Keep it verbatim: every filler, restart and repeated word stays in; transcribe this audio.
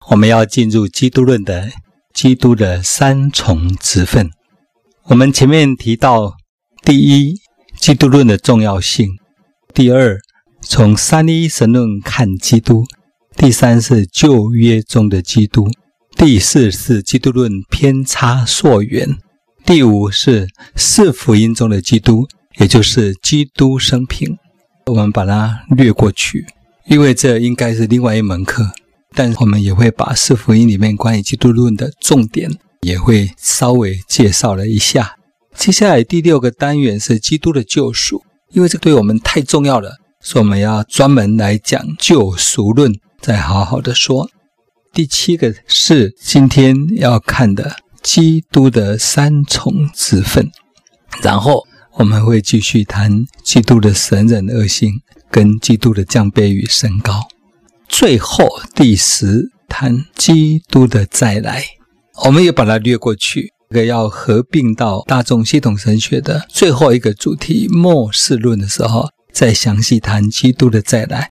我们要进入基督论的基督的三重职分。我们前面提到，第一，基督论的重要性；第二，从三一神论看基督；第三是旧约中的基督；第四是基督论偏差溯源；第五是四福音中的基督，也就是基督生平。我们把它略过去，因为这应该是另外一门课，但我们也会把四福音里面关于基督论的重点也会稍微介绍了一下。接下来第六个单元是基督的救赎，因为这对我们太重要了，所以我们要专门来讲救赎论，再好好的说。第七个是今天要看的基督的三重职分，然后我们会继续谈基督的神人二性跟基督的降卑与升高。最后第十谈基督的再来，我们也把它略过去，这个要合并到大众系统神学的最后一个主题末世论的时候，再详细谈基督的再来，